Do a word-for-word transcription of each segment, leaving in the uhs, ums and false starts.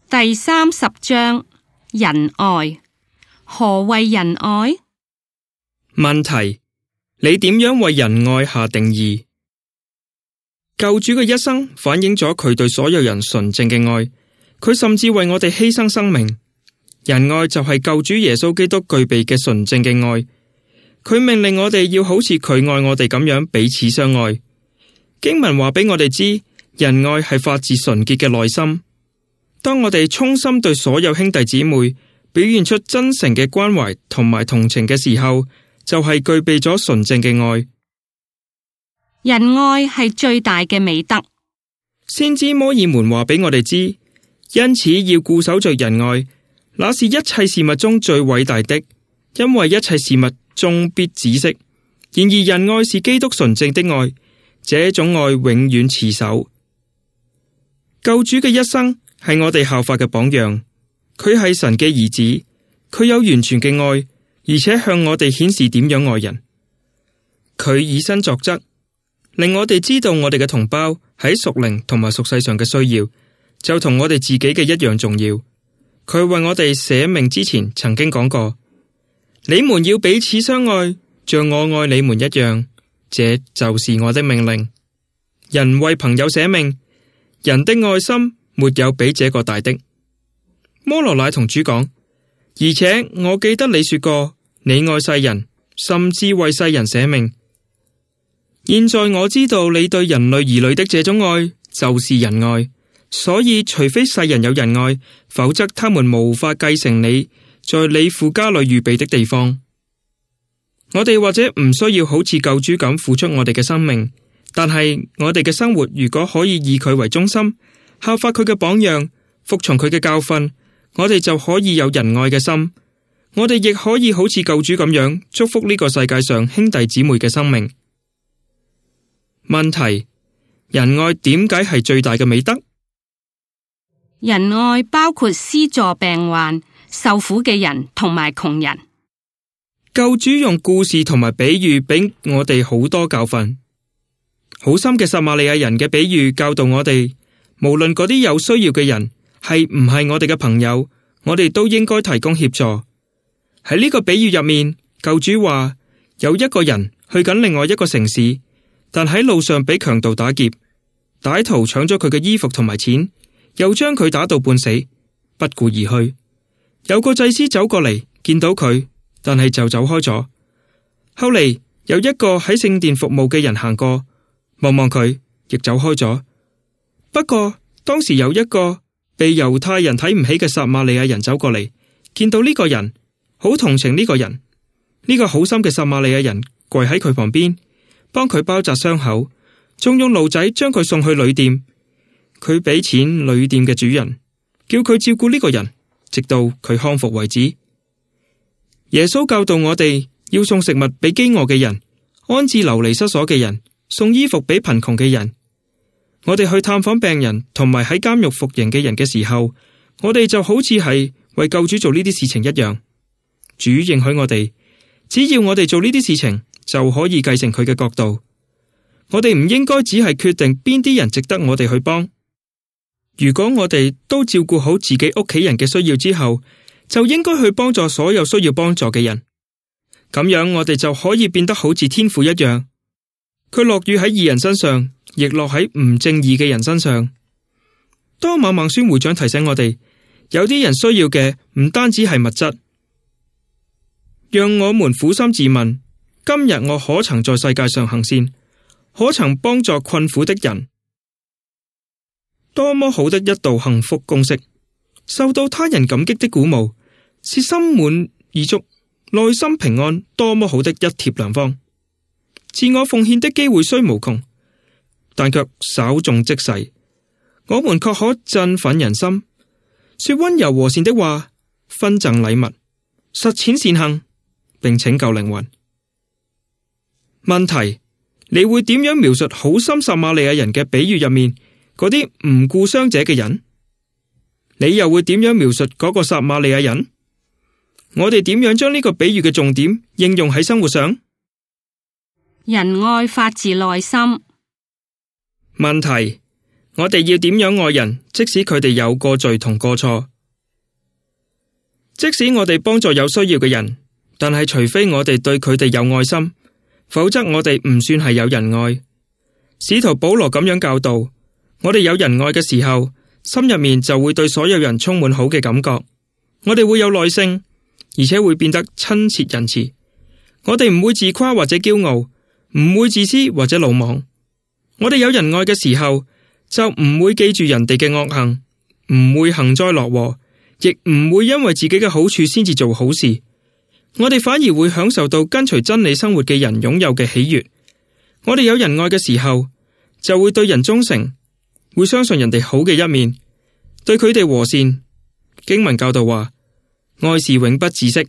第三十章，仁愛。何謂仁愛？ 問題：你點樣為仁愛下定義？救主嘅一生反映咗佢對所有人純正嘅愛，佢甚至為我哋犧牲生命。仁愛就係救主耶穌基督具備嘅純正嘅愛，佢命令我哋要好似佢愛我哋咁樣彼此相愛。經文話俾我哋知，仁愛係發自純潔嘅內心。當我哋衷心對所有兄弟姊妹表現出真誠嘅關懷同埋同情嘅時候，就係具備咗純正嘅愛。 仁愛係最大嘅美德。 先知摩爾門話俾我哋知，因此要固守着仁愛，那是一切事物中最偉大的，因為一切事物終必止息。然而仁愛是基督純正的愛，這種愛永遠持守。救主嘅一生係我哋效法嘅榜樣，佢係神嘅兒子，佢有完全嘅愛，而且向我哋顯示點樣愛人。佢以身作則，令我哋知道我哋嘅同胞喺屬靈同埋屬世上嘅需要，就同我哋自己嘅一樣重要。佢為我哋捨命之前曾經講過，你們要彼此相愛，像我愛你們一樣，這就是我的命令。人為朋友捨命，人的愛心沒有比這個大的。摩羅乃同主講，而且我記得你說過，你愛世人，甚至為世人捨命。現在我知道你對人類兒女的這種愛就是仁愛，所以除非世人有仁愛，否則他們無法繼承你在你父家裏預備的地方。我哋或者唔需要好似救主咁付出我哋嘅生命，但係我哋嘅生活如果可以以佢為中心，效法佢嘅榜樣，服從佢嘅教訓，我哋就可以有仁愛嘅心。我哋亦可以好似救主咁樣祝福呢個世界上兄弟姊妹嘅生命。問題：仁愛點解係最大嘅美德？ 仁愛包括施助病患、受苦嘅人同埋窮人。 救主用故事同埋比喻俾我哋好多教訓。好心嘅撒瑪利亞人嘅比喻教導我哋，無論嗰啲有需要嘅人係唔係我哋嘅朋友，我哋都應該提供協助。喺呢個比喻入面，救主話有一個人去緊另外一個城市，但喺路上俾強盜打劫，歹徒搶咗佢嘅衣服同埋錢，又將佢打到半死，不顧而去。有個祭司走過嚟，見到佢，但係就走開咗。後嚟有一個喺聖殿服務嘅人行過，望望佢，亦走開咗。不過當時有一個被猶太人睇唔起嘅撒瑪利亞人走過嚟，見到呢個人，好同情呢個人。呢個好心嘅撒瑪利亞人跪喺佢旁邊，幫佢包紮傷口，仲用驢仔將佢送去旅店。佢俾錢旅店嘅主人，叫佢照顧呢個人，直到佢康復為止。耶穌教導我哋要送食物俾飢餓嘅人，安置流離失所嘅人，送衣服俾貧窮嘅人。我哋去探訪病人同埋喺監獄服刑嘅人嘅時候，我哋就好似係為救主做呢啲事情一樣。主應許我哋，只要我哋做呢啲事情，就可以繼承佢嘅國度。我哋唔應該只係決定邊啲人值得我哋去幫。如果我哋都照顧好自己屋企人嘅需要之後，就應該去幫助所有需要幫助嘅人。咁樣我哋就可以變得好似天父一樣，佢落雨喺義人身上，亦落喺唔正義嘅人身上。多馬孟孫會長提醒我哋，有啲人需要嘅唔單止係物質。讓我們苦心自問，今日我可曾在世界上行善，可曾幫助困苦的人？多麼好的一道幸福公式，受到他人感激的鼓舞，是心滿意足、內心平安，多麼好的一貼良方。自我奉獻的機會雖無窮，但卻稍縱即逝。我們卻可振奮人心，說溫柔和善的話，分贈禮物，實踐善行，並拯救靈魂。問題：你會點樣描述好心撒瑪利亞人嘅比喻入面嗰啲唔顧傷者嘅人？你又會點樣描述嗰個撒瑪利亞人？我哋點樣將呢個比喻嘅重點應用喺生活上？ 仁愛發自內心。 問題： 我哋要點樣愛人，即使佢哋有過罪同過錯。即使我哋幫助有需要嘅人，但係除非我哋對佢哋有愛心，否則我哋唔算係有仁愛。使徒保羅咁樣教導，我哋有仁愛嘅時候，心入面就會對所有人充滿好嘅感覺。我哋會有耐性，而且會變得親切仁慈。我哋唔會自誇或者驕傲，唔會自私或者魯莽。我哋有仁愛嘅時候，就唔會記住人哋嘅惡行，唔會幸災樂禍，亦唔會因為自己嘅好處先至做好事。我哋反而會享受到跟隨真理生活嘅人擁有嘅喜悅。我哋有仁愛嘅時候，就會對人忠誠，會相信人哋好嘅一面，對佢哋和善。經文教導話，愛是永不止息。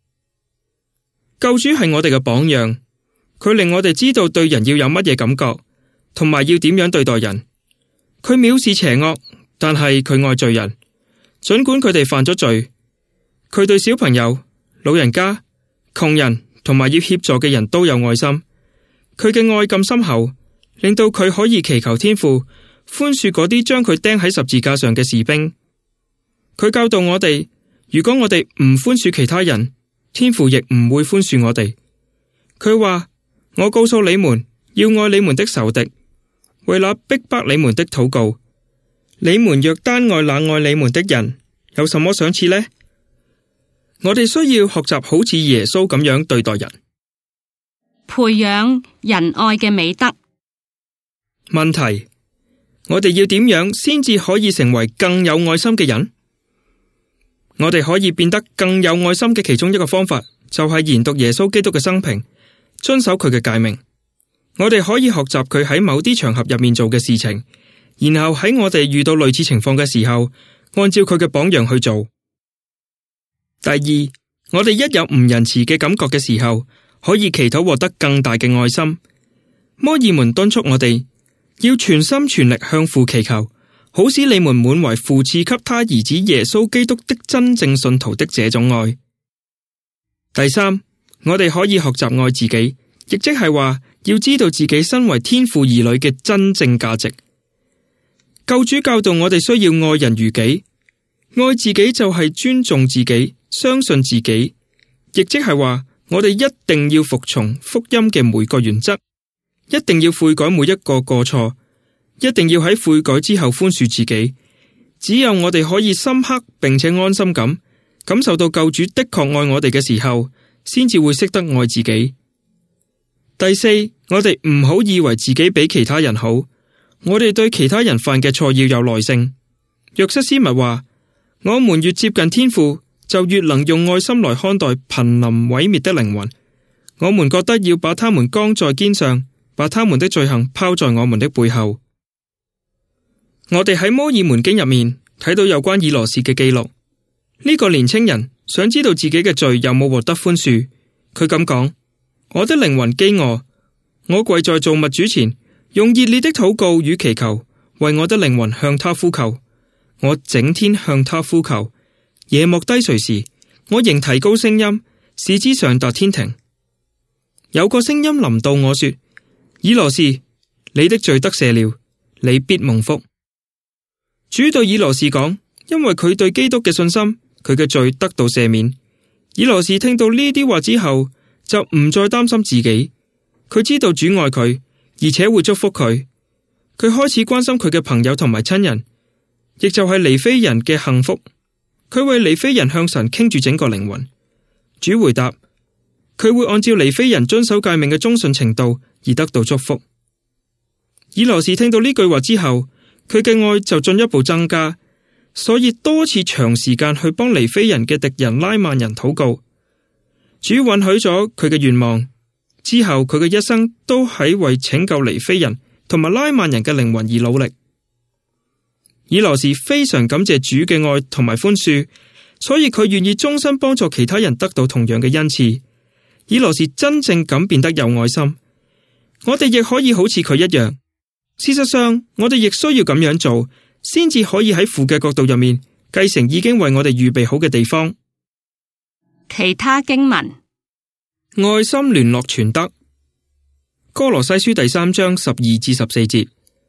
救主係我哋嘅榜樣，佢令我哋知道對人要有乜嘢感覺，同埋要點樣對待人。佢藐視邪惡，但係佢愛罪人，儘管佢哋犯咗罪。佢對小朋友、老人家、窮人同埋要協助嘅人都有愛心。佢嘅愛咁深厚，令到佢可以祈求天父寬恕嗰啲將佢釘喺十字架上嘅士兵。佢教導我哋，如果我哋唔寬恕其他人，天父亦唔會寬恕我哋。佢話，我告訴你們，要愛你們的仇敵，為那逼迫你們的禱告。你們若單愛那愛你們的人，有什麼賞賜呢？我哋需要學習好似耶穌咁樣對待人， 培養仁愛嘅美德。 問題，我哋要點樣先至可以成為更有愛心嘅人？我哋可以變得更有愛心嘅其中一個方法，就係研讀耶穌基督嘅生平，遵守佢嘅誡命。我哋可以學習佢喺某啲場合入面做嘅事情，然後喺我哋遇到類似情況嘅時候，按照佢嘅榜樣去做。第二，我哋一有唔仁慈嘅感覺嘅時候，可以祈禱獲得更大嘅愛心。摩爾門敦促我哋要全心全力向父祈求，好使你們滿為父賜給他兒子耶穌基督的真正信徒的這種愛。第三，我哋可以學習愛自己，亦即係話要知道自己身為天父兒女嘅真正價值。救主教導我哋需要愛人如己，愛自己就係尊重自己，相信自己，亦即係話我哋一定要服從福音嘅每個原則，一定要悔改每一個過錯，一定要喺悔改之後寬恕自己。只有我哋可以深刻並且安心咁感受到救主的確愛我哋嘅時候，先至會識得愛自己。第四，我哋唔好以為自己比其他人好，我哋對其他人犯嘅錯要有耐性。約瑟斯密話，我們越接近天父，就越能用愛心來看待瀕臨毀滅的靈魂。我們覺得要把他們扛在肩上，把他們的罪行拋在我們的背後。我哋喺摩爾門經入面睇到有關以羅士嘅記錄。呢個年青人想知道自己嘅罪有冇獲得寬恕。佢咁講，我的靈魂飢餓，我跪在造物主前，用熱烈的禱告與祈求，為我的靈魂向他呼求。我整天向他呼求，夜幕低垂時，我仍提高聲音，使之上達天庭。有個聲音臨到我說，以羅士，你的罪得赦了，你必蒙福。主對以羅士講，因為佢對基督嘅信心，佢嘅罪得到赦免。以羅士聽到呢啲話之後，就唔再擔心自己。佢知道主愛佢，而且會祝福佢。佢開始關心佢嘅朋友同埋親人，亦就係尼非人嘅幸福。佢為尼非人向神傾住整個靈魂。主回答，佢會按照尼非人遵守誡命嘅忠信程度而得到祝福。以羅士聽到呢句話之後，佢嘅愛就進一步增加，所以多次長時間去幫尼非人嘅敵人拉曼人禱告。主允許咗佢嘅願望，之後佢嘅一生都喺為拯救尼非人同埋拉曼人嘅靈魂而努力。以羅士非常感謝主嘅愛同埋寬恕，所以佢願意終身幫助其他人得到同樣嘅恩賜。以羅士真正咁變得有愛心，我哋亦可以好似佢一樣。事實上，我哋亦需要咁樣做，先至可以喺父嘅國度入面繼承已經為我哋預備好嘅地方。 其他經文， 愛心聯絡傳德，歌羅西書第三章十二至十四節。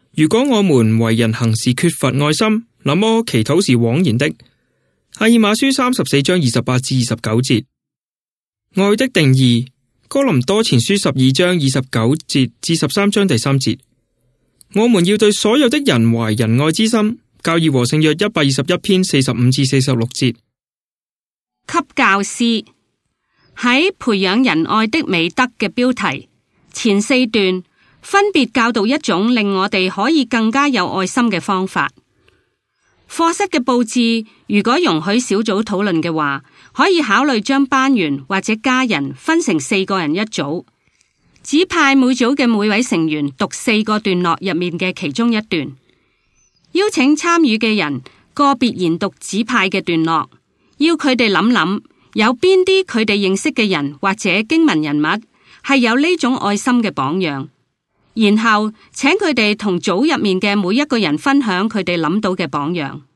如果我們為人行事缺乏愛心，那麼祈禱是枉然的。阿爾馬書三十四章二十八至二十九節。愛的定義，哥林多前書十二章二十九節至十三章第三節。我們要對所有的人懷仁愛之心。教義和聖約一百二十一篇四十五至四十六節。 給教師，喺培養仁愛的美德嘅標題前四段分別教導一種令我哋可以更加有愛心嘅方法。課室嘅佈置如果容許小組討論嘅話，可以考慮將班員或者家人分成四個人一組，指派每組嘅每位成員讀四個段落入面嘅其中一段，邀請參與嘅人個別研讀指派嘅段落，要佢哋諗諗有邊啲佢哋認識嘅人或者經文人物係有呢種愛心嘅榜樣，然後請佢哋同組入面嘅每一個人分享佢哋諗到嘅榜樣。